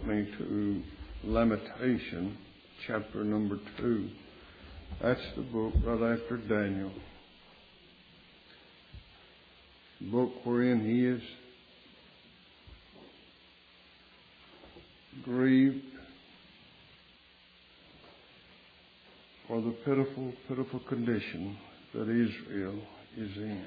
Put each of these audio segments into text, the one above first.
me to Lamentation, chapter number 2. That's the book right after Daniel. The book wherein he is grieved for the pitiful, pitiful condition that Israel is in.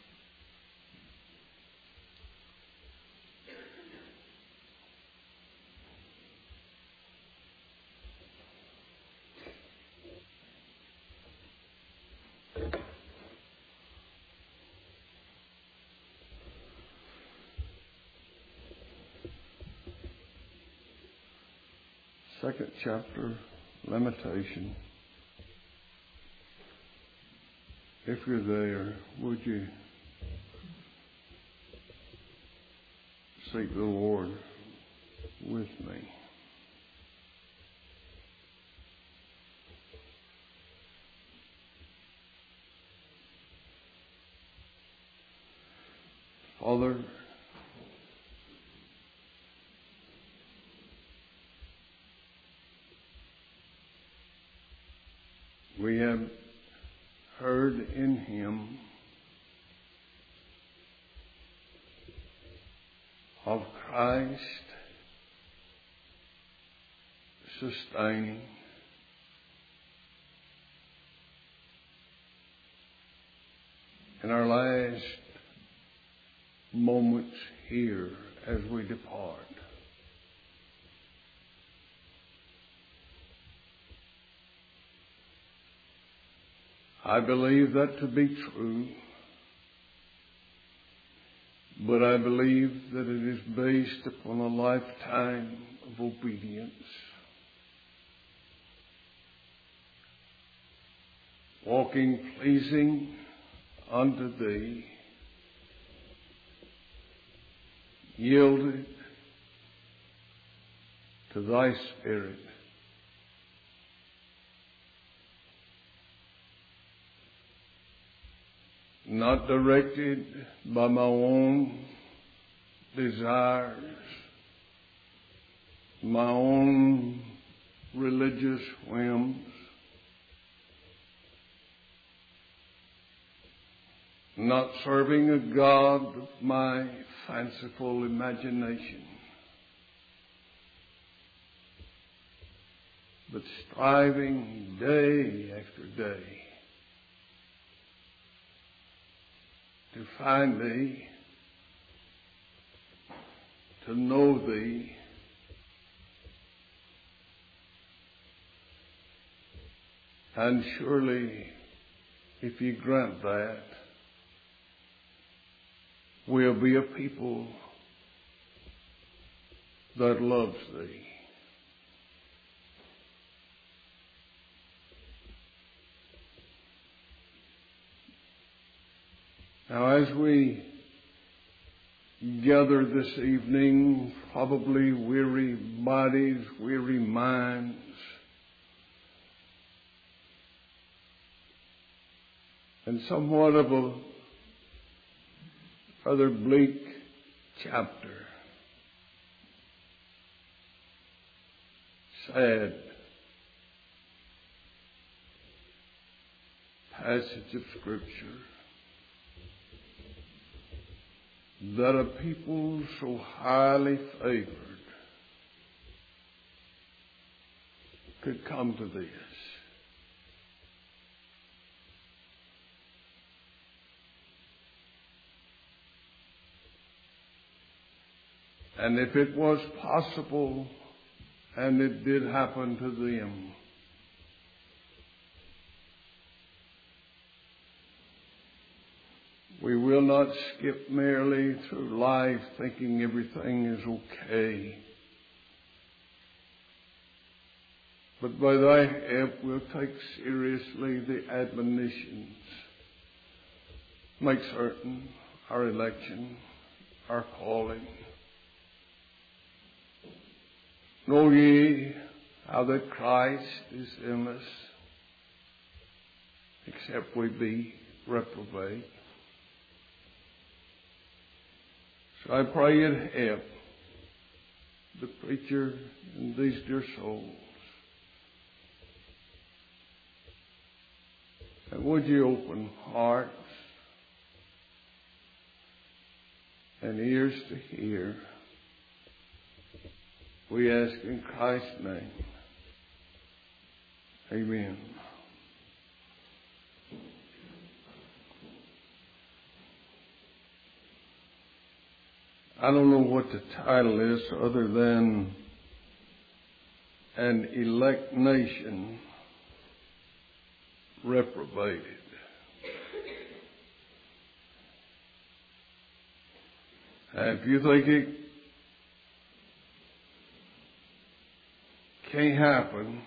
Second chapter, Lamentation. If you're there, would you seek the Lord with me? Father, we have heard in Him of Christ sustaining in our last moments here as we depart. I believe that to be true, but I believe that it is based upon a lifetime of obedience. Walking pleasing unto Thee, yielded to Thy Spirit, not directed by my own desires, my own religious whims, not serving a God of my fanciful imagination, but striving day after day to find Thee, to know Thee, and surely, if You grant that, we'll be a people that loves Thee. Now, as we gather this evening, probably weary bodies, weary minds, and somewhat of a rather bleak chapter, sad passage of Scripture, that a people so highly favored could come to this. And if it was possible, and it did happen to them, we will not skip merely through life thinking everything is okay, but by Thy help we'll take seriously the admonitions. Make certain our election, our calling. Know ye how that Christ is in us, except we be reprobate. So I pray You'd help the preacher and these dear souls. And would you open hearts and ears to hear? We ask in Christ's name. Amen. I don't know what the title is other than An Elect Nation Reprobated. And if you think it can't happen,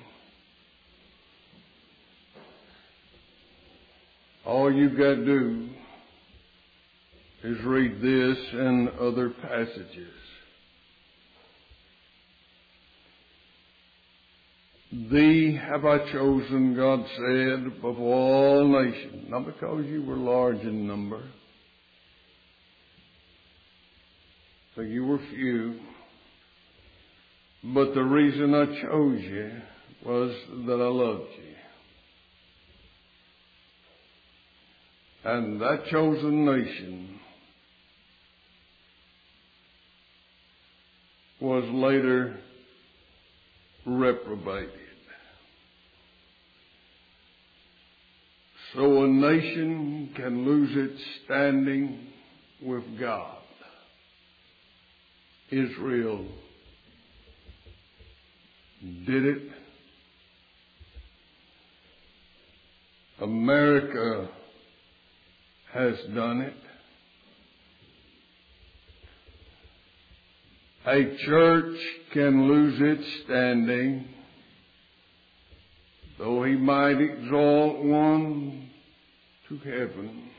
all you've got to do is read this and other passages. Thee have I chosen, God said, above all nations, not because you were large in number, so you were few, but the reason I chose you was that I loved you. And that chosen nation was later reprobated. So a nation can lose its standing with God. Israel did it. America has done it. A church can lose its standing, though he might exalt one to heaven.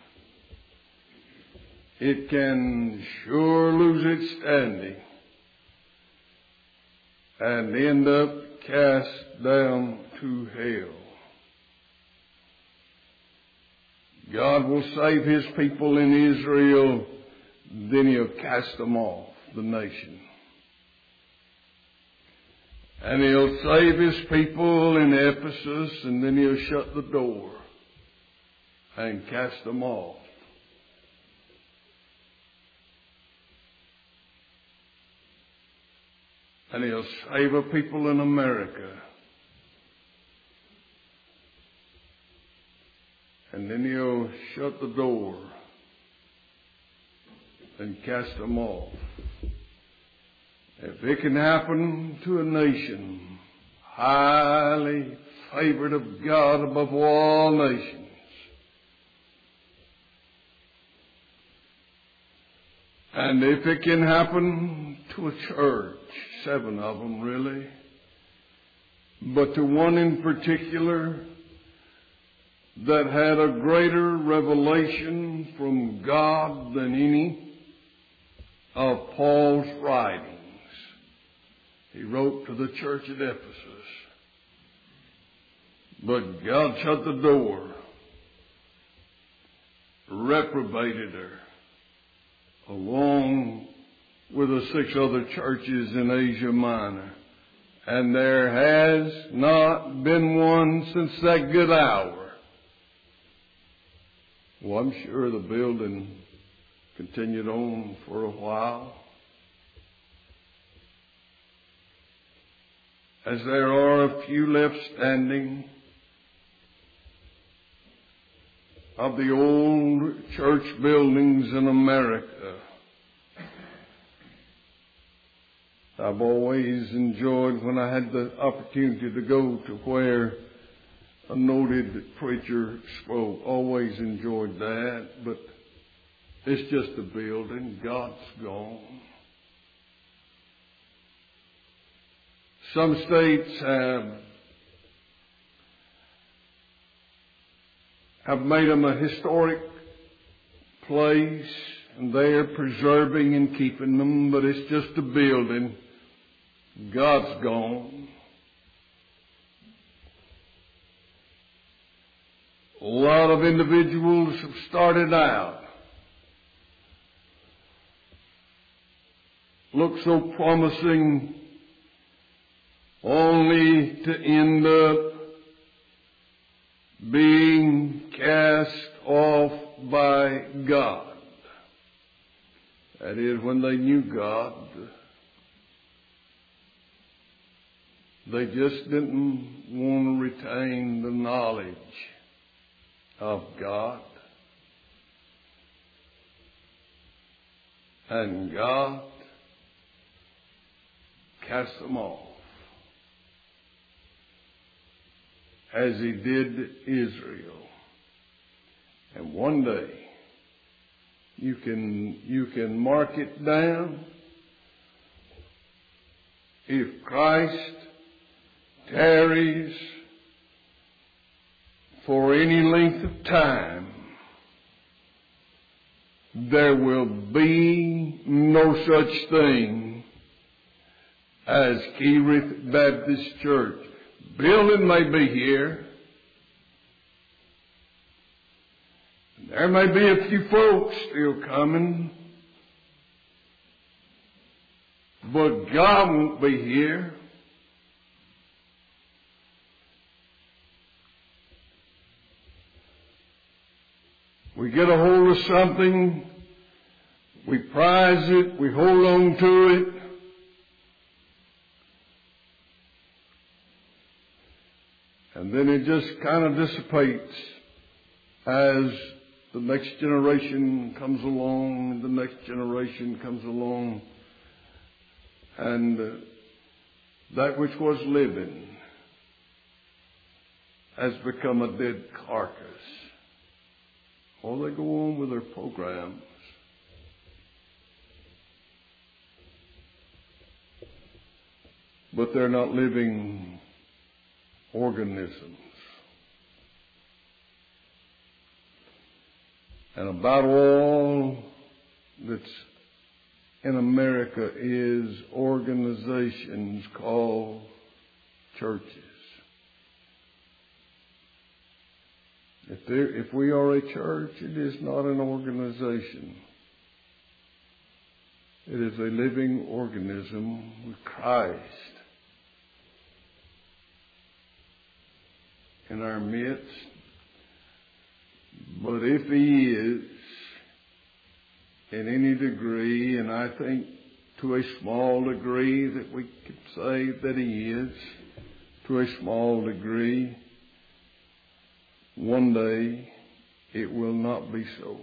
It can sure lose its standing and end up cast down to hell. God will save His people in Israel, then He'll cast them off, the nation. And He'll save His people in Ephesus, and then He'll shut the door and cast them off. And He'll save a people in America. And then He'll shut the door and cast them off. If it can happen to a nation highly favored of God above all nations, and if it can happen to a church, 7 of them really, but to one in particular that had a greater revelation from God than any of Paul's writings. He wrote to the church at Ephesus, but God shut the door, reprobated her, along with the 6 other churches in Asia Minor. And there has not been one since that good hour. Well, I'm sure the building continued on for a while. As there are a few left standing of the old church buildings in America. I've always enjoyed when I had the opportunity to go to where a noted preacher spoke. Always enjoyed that, but it's just a building. God's gone. Some states have made them a historic place, and they're preserving and keeping them, but it's just a building. God's gone. A lot of individuals have started out, look so promising only to end up being cast off by God. That is, when they knew God, they just didn't want to retain the knowledge of God. And God cast them off, as He did Israel. And one day, you can mark it down. If Christ tarries for any length of time, there will be no such thing as Kerith Baptist Church. Building may be here. There may be a few folks still coming. But God won't be here. We get a hold of something, we prize it, we hold on to it. And then it just kind of dissipates as the next generation comes along, and the next generation comes along, and that which was living has become a dead carcass. Or they go on with their programs. But they're not living organisms. And about all that's in America is organizations called churches. If we are a church, it is not an organization. It is a living organism with Christ in our midst. But if He is, in any degree, and I think to a small degree that we could say that He is, to a small degree, one day it will not be so.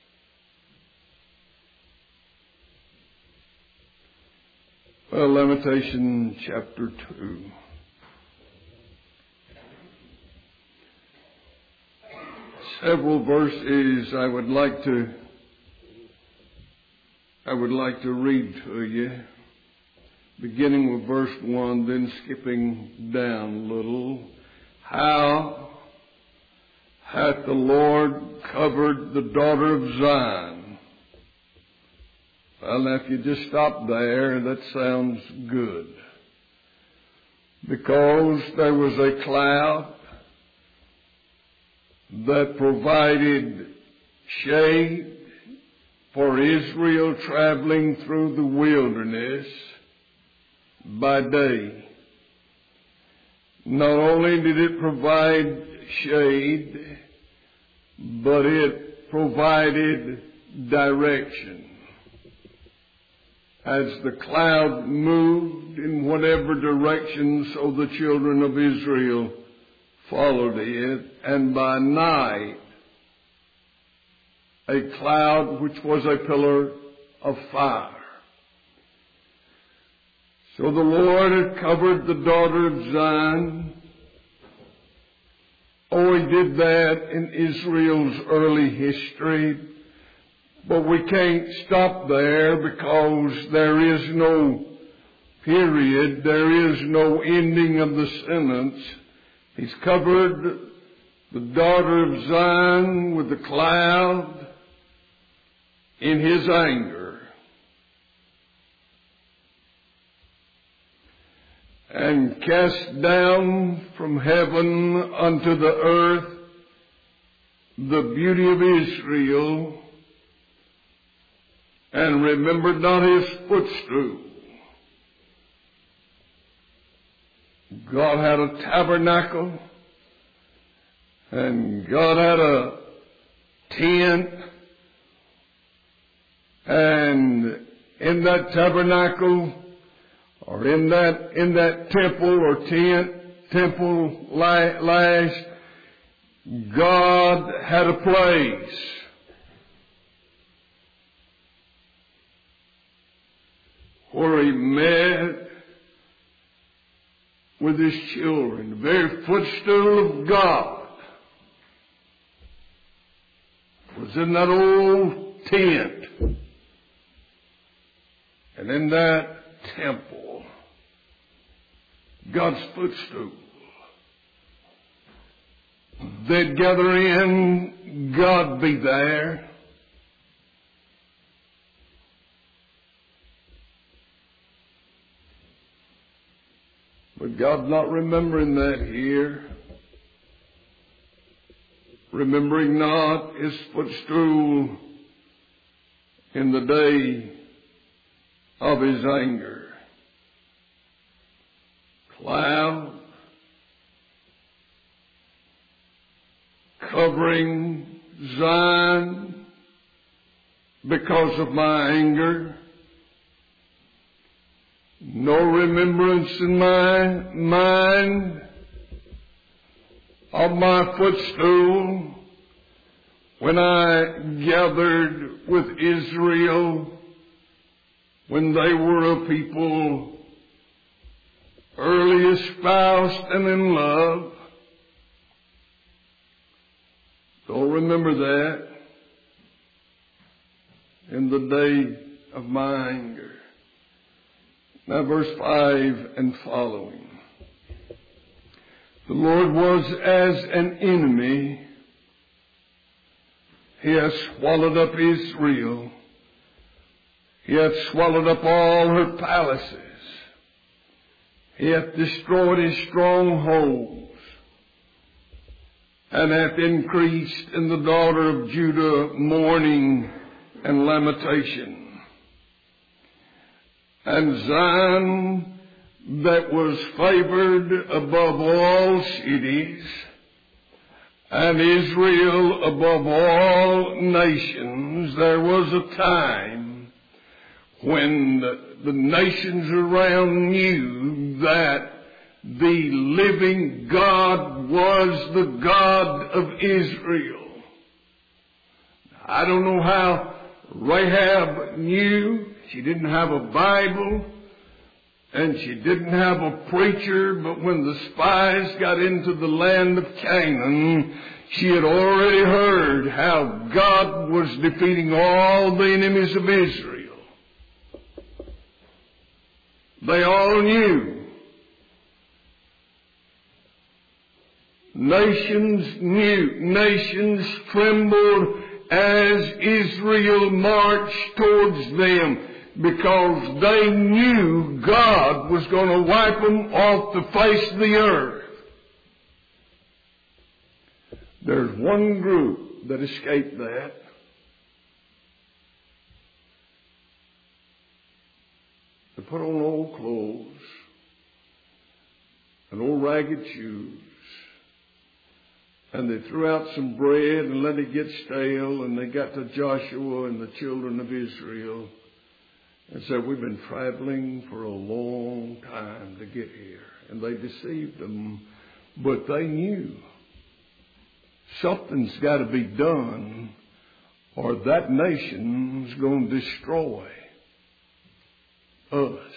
Well, Lamentation chapter 2. Several verses I would like to read to you, beginning with verse 1, then skipping down a little. How hath the Lord covered the daughter of Zion? Well, now if you just stop there, that sounds good. Because there was a cloud that provided shade for Israel traveling through the wilderness by day. Not only did it provide shade, but it provided direction. As the cloud moved in whatever direction, so the children of Israel followed it, and by night a cloud which was a pillar of fire. So the Lord had covered the daughter of Zion. Oh, He did that in Israel's early history. But we can't stop there, because there is no period, there is no ending of the sentence. He's covered the daughter of Zion with the cloud in His anger, and cast down from heaven unto the earth the beauty of Israel, and remembered not His footstool. God had a tabernacle, and God had a tent, and in that tabernacle, or in that temple or temple lash, God had a place. Where He met with His children, the very footstool of God was in that old tent and in that temple, God's footstool. They'd gather in, God be there. But God's not remembering that here. Remembering not His footstool in the day of His anger. Cloud covering Zion because of my anger. No remembrance in my mind of my footstool when I gathered with Israel when they were a people early espoused and in love. Don't remember that in the day of my anger. Now verse 5 and following. The Lord was as an enemy. He hath swallowed up Israel. He hath swallowed up all her palaces. He hath destroyed his strongholds, and hath increased in the daughter of Judah mourning and lamentation. And Zion, that was favored above all cities, and Israel above all nations, there was a time when the nations around knew that the living God was the God of Israel. I don't know how Rahab knew. She didn't have a Bible, and she didn't have a preacher, but when the spies got into the land of Canaan, she had already heard how God was defeating all the enemies of Israel. They all knew. Nations knew. Nations trembled as Israel marched towards them, because they knew God was going to wipe them off the face of the earth. There's one group that escaped that. They put on old clothes and old ragged shoes, and they threw out some bread and let it get stale, and they got to Joshua and the children of Israel and said, we've been traveling for a long time to get here. And they deceived them, but they knew something's got to be done, or that nation's going to destroy us.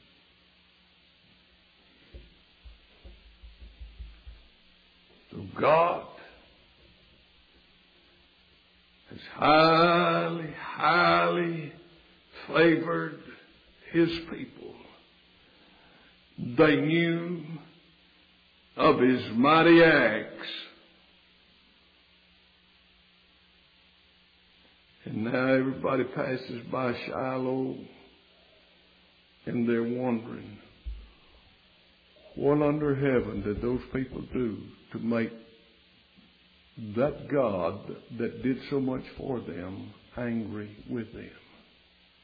So God has highly, highly favored His people. They knew of His mighty acts. And now everybody passes by Shiloh and they're wondering, what under heaven did those people do to make that God that did so much for them angry with them?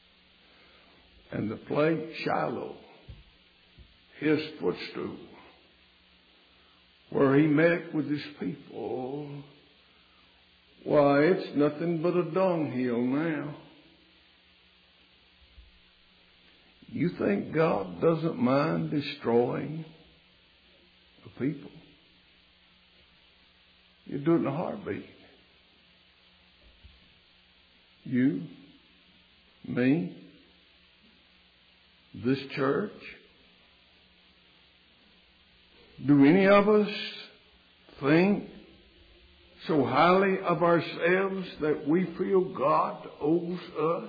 And the place Shiloh, His footstool, where he met with his people, why, it's nothing but a dunghill now. You think God doesn't mind destroying the people? You do it in a heartbeat. You, me, this church. Do any of us think so highly of ourselves that we feel God owes us?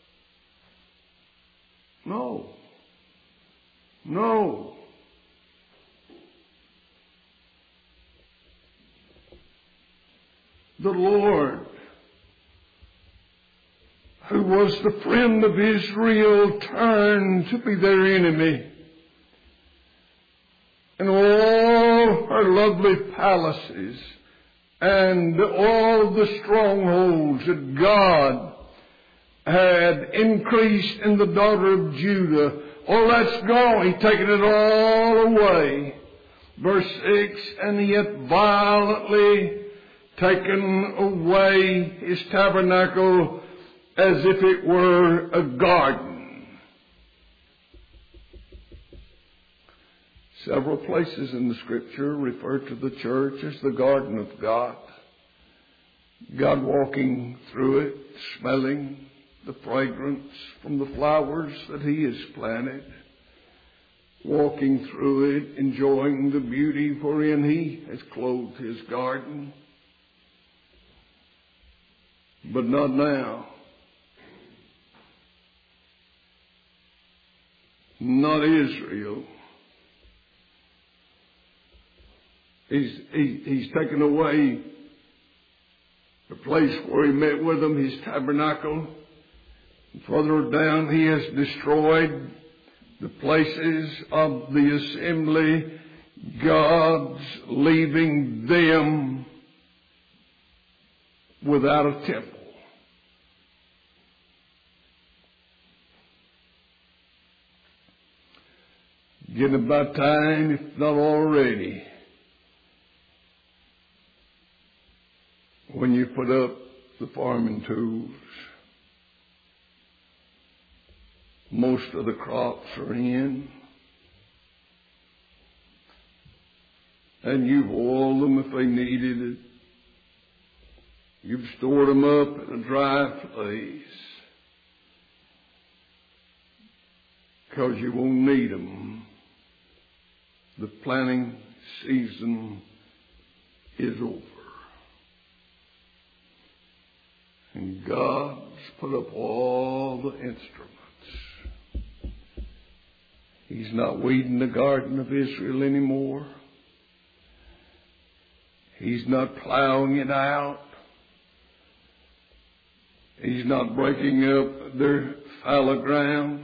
No. No. The Lord, who was the friend of Israel, turned to be their enemy. And all her lovely palaces and all the strongholds that God had increased in the daughter of Judah, oh, that's gone. He's taken it all away. Verse 6, and he hath violently taken away his tabernacle as if it were a garden. Several places in the Scripture refer to the church as the garden of God. God walking through it, smelling the fragrance from the flowers that he has planted, walking through it, enjoying the beauty wherein he has clothed his garden. But not now. Not Israel. He's taken away the place where he met with them, his tabernacle. And further down, he has destroyed the places of the assembly, God's leaving them without a temple. Getting about time, if not already, when you put up the farming tools. Most of the crops are in. And you've oiled them if they needed it. You've stored them up in a dry place. Because you won't need them. The planting season is over. And God's put up all the instruments. He's not weeding the garden of Israel anymore. He's not plowing it out. He's not breaking up their fallow ground.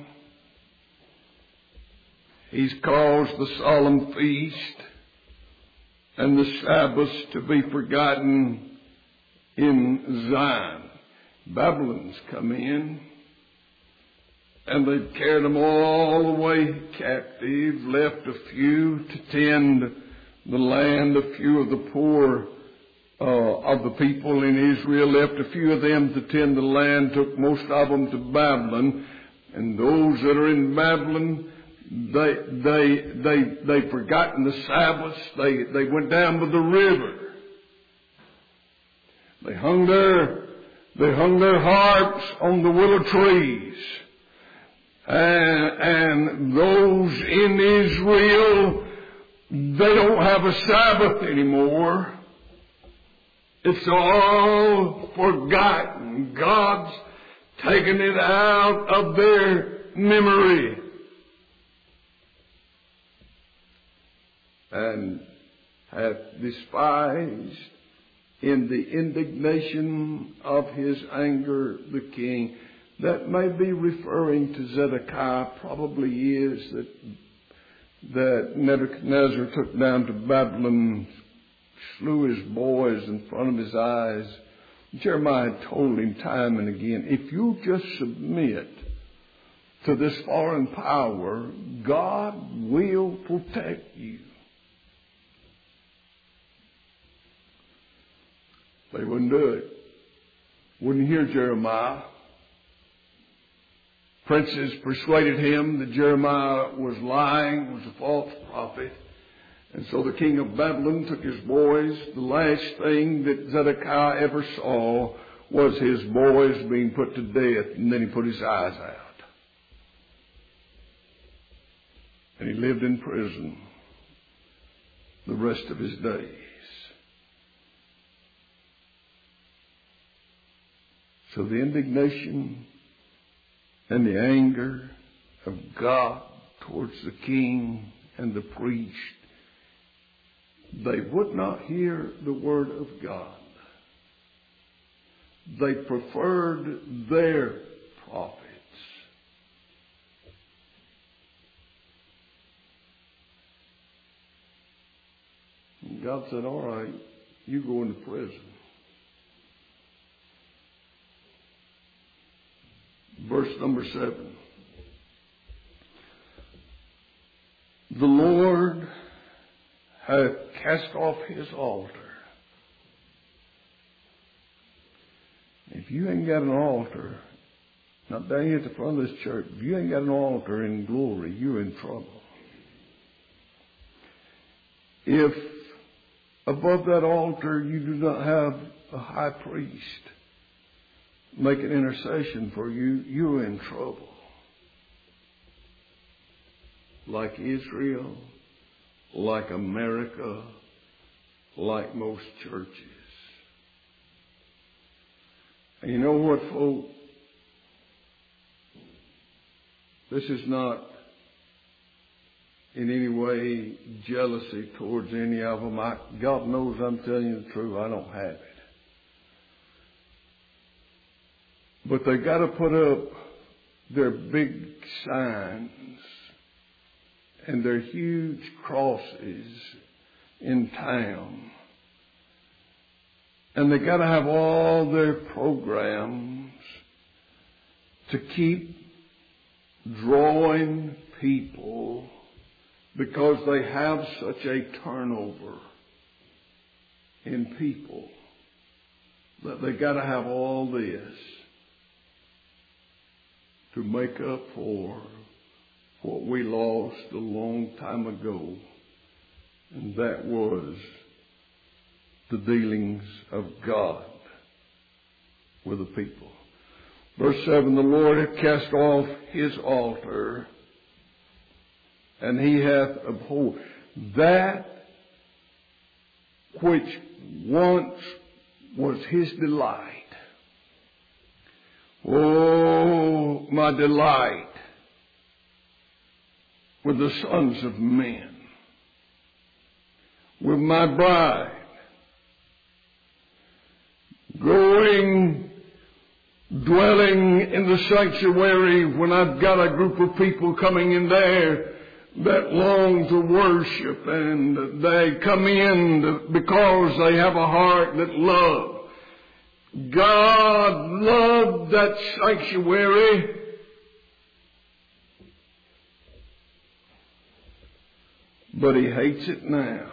He's caused the solemn feast and the Sabbaths to be forgotten in Zion. Babylon's come in, and they've carried them all away captive, left a few to tend the land, a few of the poor of the people in Israel, left a few of them to tend the land, took most of them to Babylon, and those that are in Babylon, they've forgotten the Sabbaths. They went down to the river. They hung their harps on the willow trees. And those in Israel, they don't have a Sabbath anymore. It's all forgotten. God's taken it out of their memory. And hath despised in the indignation of his anger the king. That may be referring to Zedekiah, probably is, that Nebuchadnezzar took down to Babylon, slew his boys in front of his eyes. Jeremiah told him time and again, if you just submit to this foreign power, God will protect you. They wouldn't do it. Wouldn't hear Jeremiah. Princes persuaded him that Jeremiah was lying, was a false prophet. And so the king of Babylon took his boys. The last thing that Zedekiah ever saw was his boys being put to death, and then he put his eyes out. And he lived in prison the rest of his days. So the indignation and the anger of God towards the king and the priest, they would not hear the word of God. They preferred their prophets. And God said, all right, you go into prison. Verse number 7. The Lord hath cast off his altar. If you ain't got an altar, not down here at the front of this church, if you ain't got an altar in glory, you're in trouble. If above that altar you do not have a high priest make an intercession for you, you're in trouble. Like Israel, like America, like most churches. And you know what, folks? This is not in any way jealousy towards any of them. God knows I'm telling you the truth. I don't have it. But they got to put up their big signs and their huge crosses in town. And they got to have all their programs to keep drawing people because they have such a turnover in people that they got to have all this to make up for what we lost a long time ago, and that was the dealings of God with the people. Verse 7, the Lord hath cast off his altar, and he hath abhorred that which once was his delight. Oh, my delight with the sons of men, with my bride, going, dwelling in the sanctuary when I've got a group of people coming in there that long to worship, and they come in because they have a heart that loves. God loved that sanctuary. But he hates it now,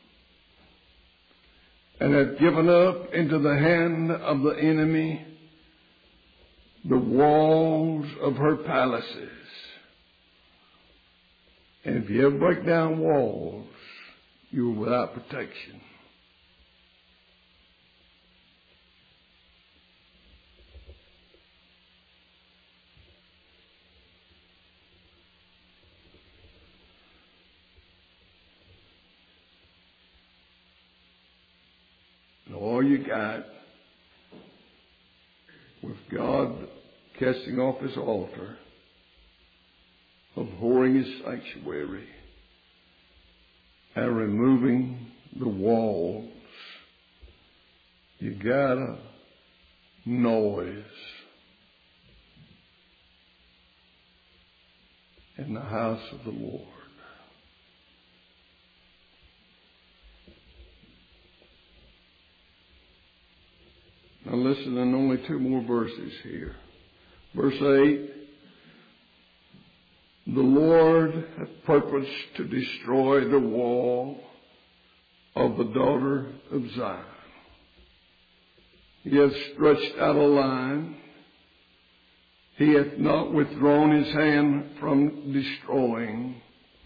and hath given up into the hand of the enemy the walls of her palaces. And if you ever break down walls, you're without protection. And all you got with God casting off his altar, abhorring his sanctuary, and removing the walls, you got a noise in the house of the Lord. Now listen, and only two more verses here. Verse 8, the Lord hath purposed to destroy the wall of the daughter of Zion. He hath stretched out a line. He hath not withdrawn his hand from destroying.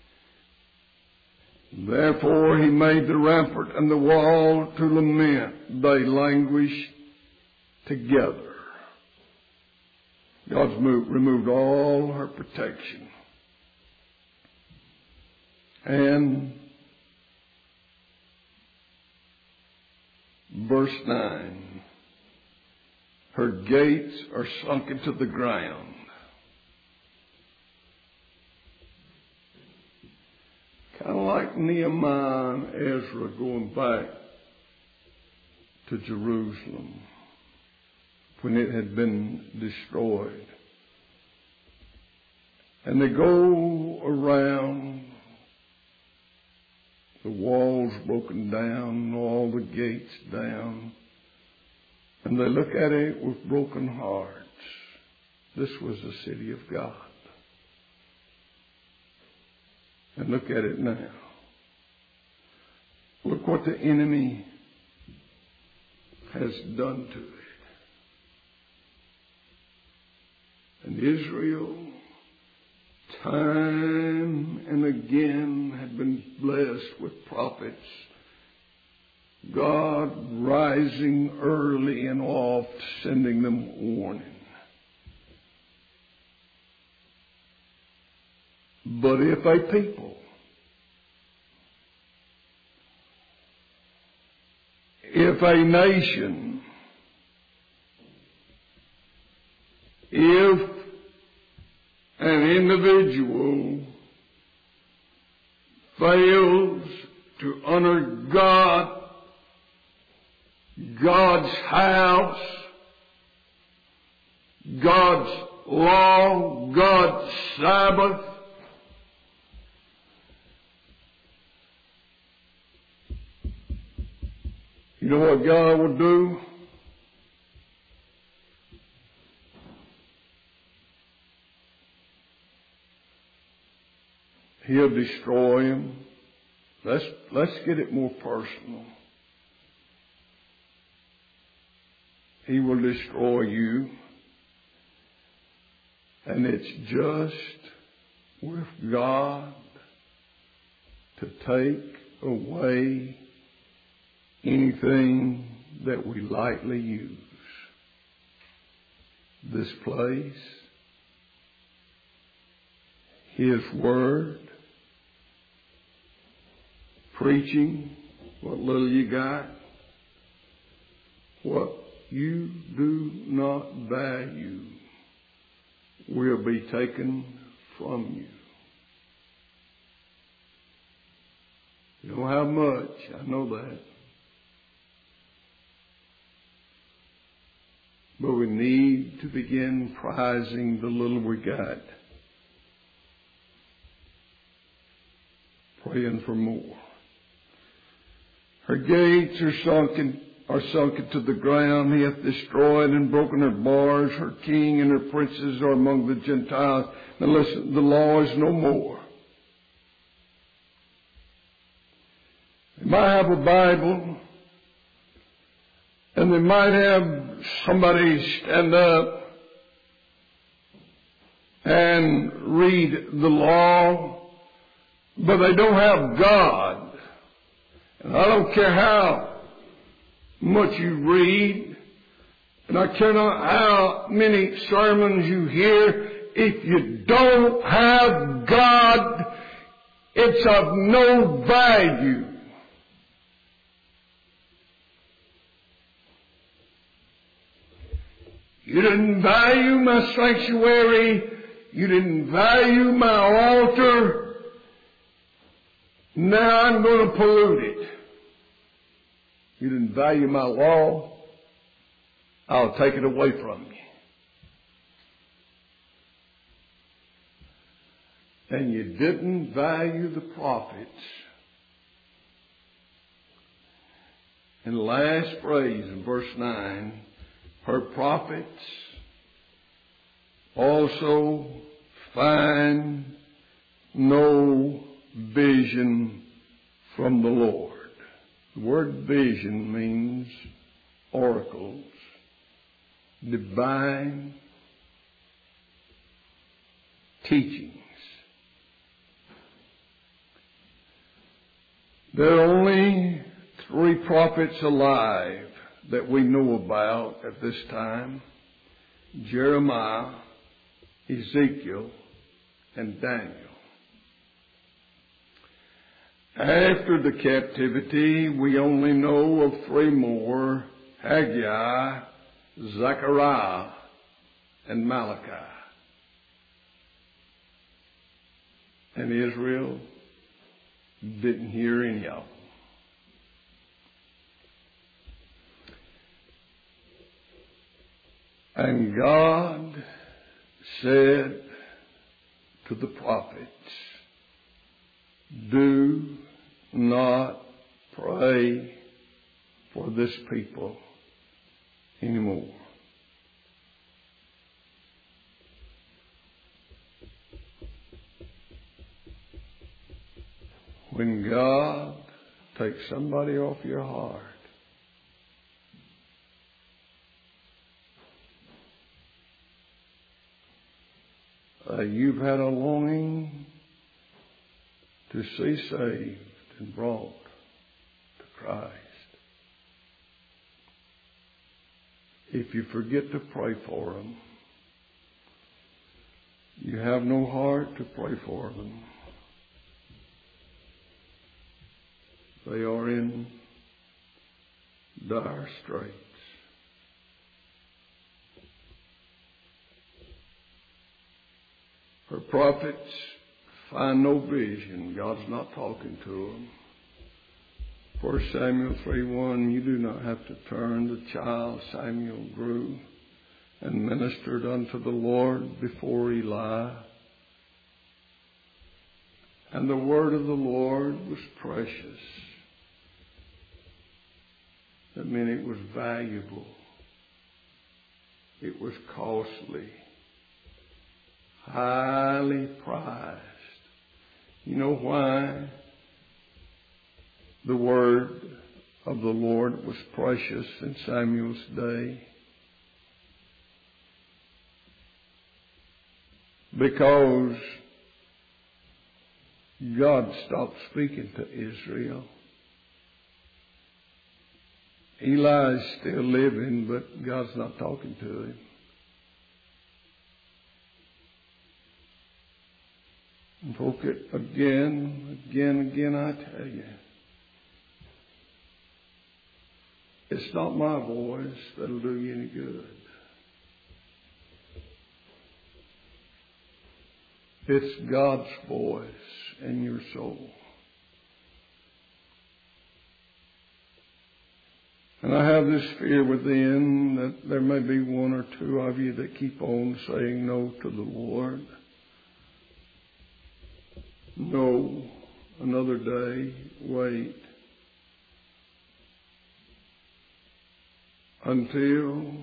Therefore he made the rampart and the wall to lament. They languish together. God's removed all her protection. And verse 9, her gates are sunk into the ground. Kind of like Nehemiah and Ezra going back to Jerusalem when it had been destroyed. And they go around, the walls broken down, all the gates down, and they look at it with broken hearts. This was the city of God. And look at it now. Look what the enemy has done to it. And Israel, time and again, had been blessed with prophets. God rising early and oft, sending them warning. But if a people, if a nation, if an individual fails to honor God, God's house, God's law, God's Sabbath, you know what God will do? He'll destroy him. Let's get it more personal. He will destroy you. And it's just with God to take away anything that we lightly use. This place, His Word, preaching what little you got, what you do not value will be taken from you. You don't have much, I know that. But we need to begin prizing the little we got. Praying for more. Her gates are sunk into the ground. He hath destroyed and broken her bars. Her king and her princes are among the Gentiles. Now listen, the law is no more. They might have a Bible, and they might have somebody stand up and read the law, but they don't have God. And I don't care how much you read, and I care not how many sermons you hear, if you don't have God, it's of no value. You didn't value my sanctuary. You didn't value my altar. Now I'm going to pollute it. You didn't value my law. I'll take it away from you. And you didn't value the prophets. And the last phrase in verse 9, her prophets also find no vision from the Lord. The word vision means oracles. divine teachings. There are only 3 prophets alive that we know about at this time: Jeremiah, Ezekiel, and Daniel. After the captivity, we only know of 3 more: Haggai, Zechariah, and Malachi. And Israel didn't hear any of them. And God said to the prophets, do not pray for this people anymore. When God takes somebody off your heart, you've had a longing to see saved and brought to Christ. If you forget to pray for them, you have no heart to pray for them. They are in dire straits. Her prophets find no vision. God's not talking to them. 1 Samuel 3:1, you do not have to turn. The child Samuel grew and ministered unto the Lord before Eli. And the word of the Lord was precious. That meant it was valuable. It was costly. Highly prized. You know why the word of the Lord was precious in Samuel's day? Because God stopped speaking to Israel. Eli is still living, but God's not talking to him. And folks, again, I tell you, it's not my voice that'll do you any good. It's God's voice in your soul. And I have this fear within that there may be 1 or 2 of you that keep on saying no to the Lord. No, another day, wait. Until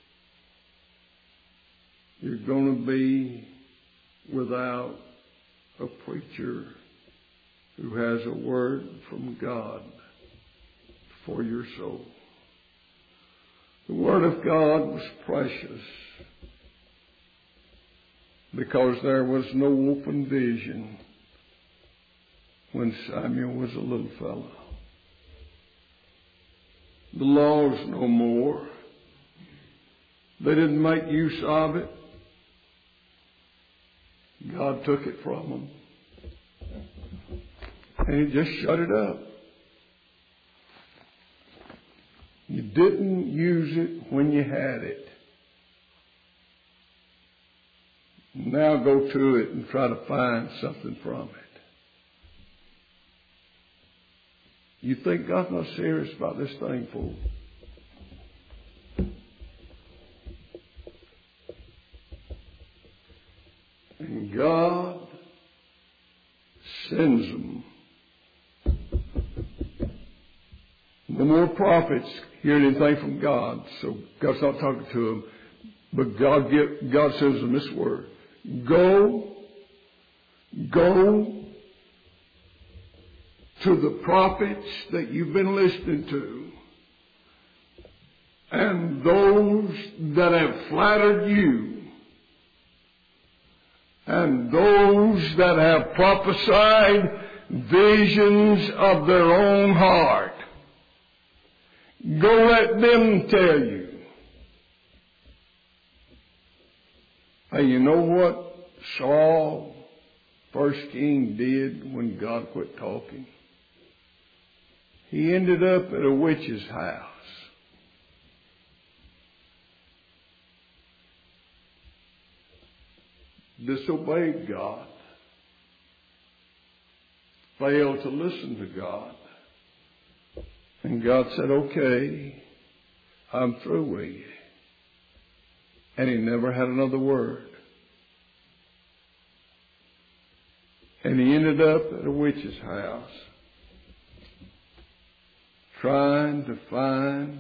you're going to be without a preacher who has a word from God for your soul. The Word of God was precious because there was no open vision when Samuel was a little fellow. The law's no more. They didn't make use of it. God took it from them. And He just shut it up. You didn't use it when you had it. Now go to it and try to find something from it. You think God's not serious about this thing, fool? And God sends them. No more prophets hear anything from God, so God's not talking to them. But God sends them this word. Go to the prophets that you've been listening to and those that have flattered you, and those that have prophesied visions of their own heart, go let them tell you. Hey, you know what Saul, first king, did when God quit talking? He ended up at a witch's house. Disobeyed God. Failed to listen to God. And God said, okay, I'm through with you. And he never had another word. And he ended up at a witch's house, trying to find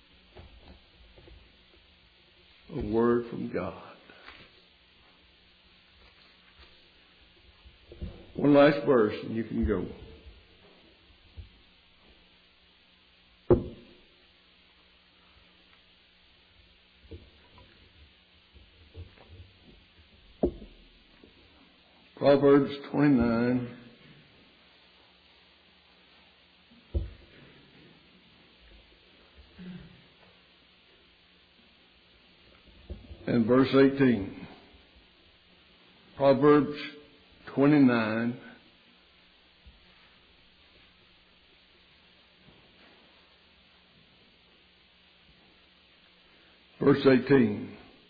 a word from God. One last verse and you can go. Proverbs 29. And verse 18. Proverbs 29. Verse 18.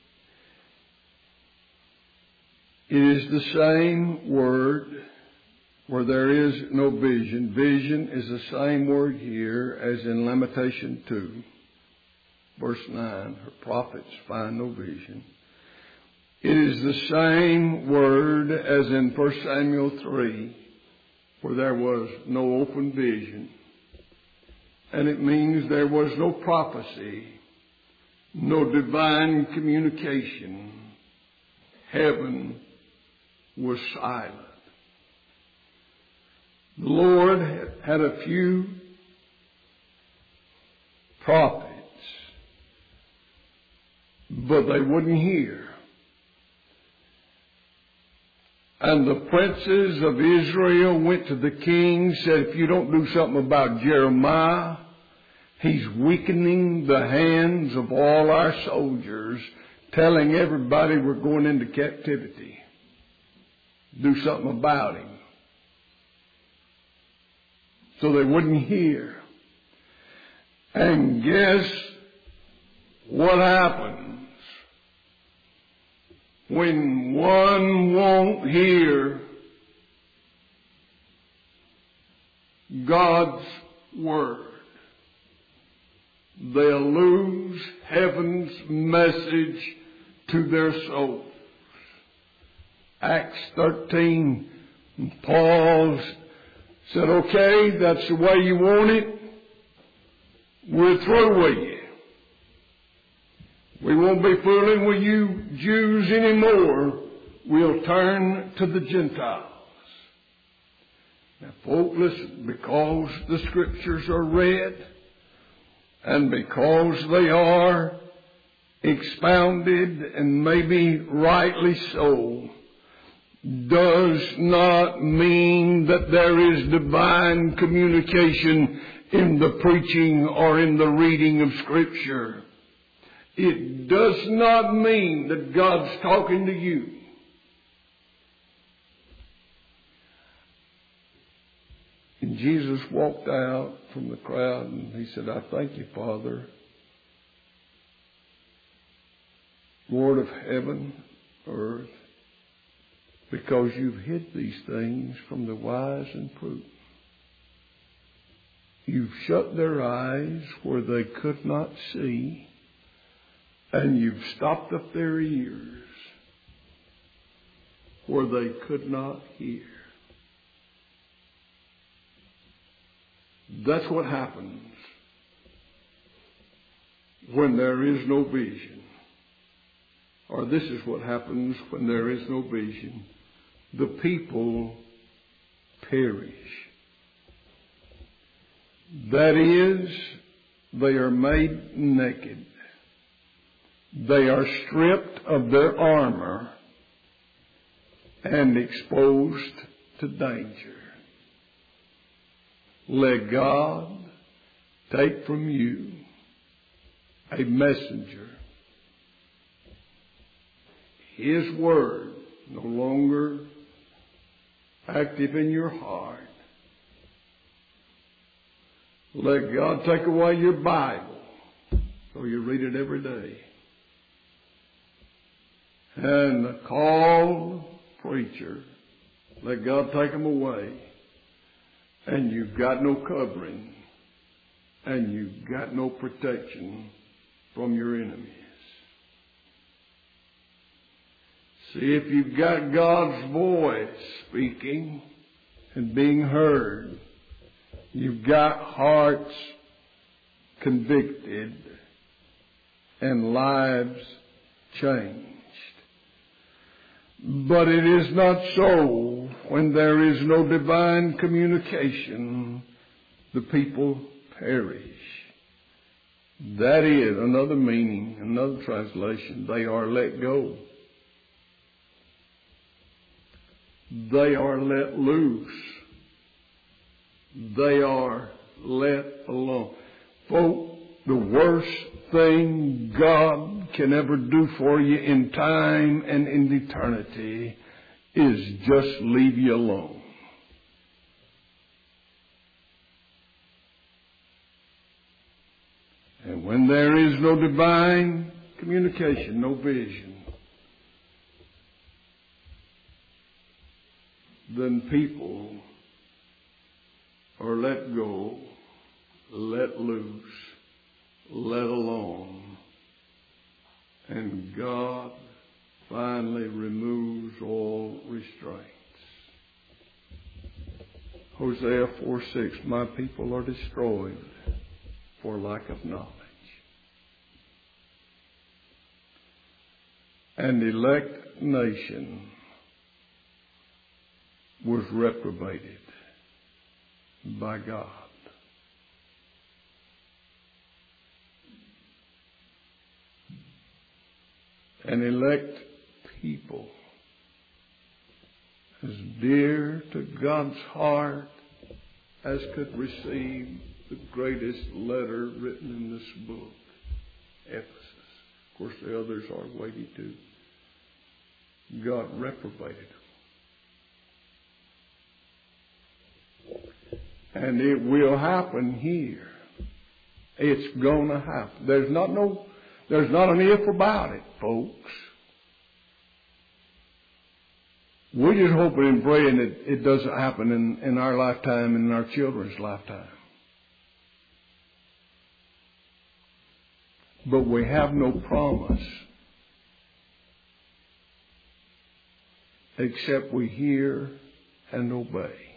It is the same word where there is no vision. Vision is the same word here as in Lamentation 2. Verse 9. Her prophets find no vision. It is the same word as in 1 Samuel 3, where there was no open vision. And it means there was no prophecy, no divine communication. Heaven was silent. The Lord had a few prophets, but they wouldn't hear. And the princes of Israel went to the king, said, if you don't do something about Jeremiah, he's weakening the hands of all our soldiers, telling everybody we're going into captivity. Do something about him. So they wouldn't hear. And guess what happens when one won't hear God's word? They'll lose heaven's message to their souls. Acts 13, Paul said, okay, that's the way you want it. We're through with you. We won't be fooling with you Jews anymore. We'll turn to the Gentiles. Now, folks, listen, because the Scriptures are read and because they are expounded, and maybe rightly so, does not mean that there is divine communication in the preaching or in the reading of Scripture. It does not mean that God's talking to you. And Jesus walked out from the crowd and he said, I thank you, Father, Lord of heaven, earth, because you've hid these things from the wise and prudent. You've shut their eyes where they could not see, and you've stopped up their ears where they could not hear. That's what happens when there is no vision. Or this is what happens when there is no vision. The people perish. That is, They are made naked. They are stripped of their armor and exposed to danger. Let God take from you a messenger. His word no longer active in your heart. Let God take away your Bible so you read it every day. And the called preacher, let God take them away. And you've got no covering. And you've got no protection from your enemies. See, if you've got God's voice speaking and being heard, you've got hearts convicted and lives changed. But it is not so when there is no divine communication, the people perish. That is another meaning, another translation. They are let go. They are let loose. They are let alone. Folks, the worst thing God can ever do for you in time and in eternity is just leave you alone. And when there is no divine communication, no vision, then people are let go, let loose, let alone, and God finally removes all restraints. Hosea 4:6, my people are destroyed for lack of knowledge. An elect nation was reprobated by God. An elect people as dear to God's heart as could receive the greatest letter written in this book, Ephesus. Of course, the others are weighty too. God reprobated them. And it will happen here. It's going to happen. There's not an if about it, folks. We're just hoping and praying that it doesn't happen in our lifetime and in our children's lifetime. But we have no promise except we hear and obey.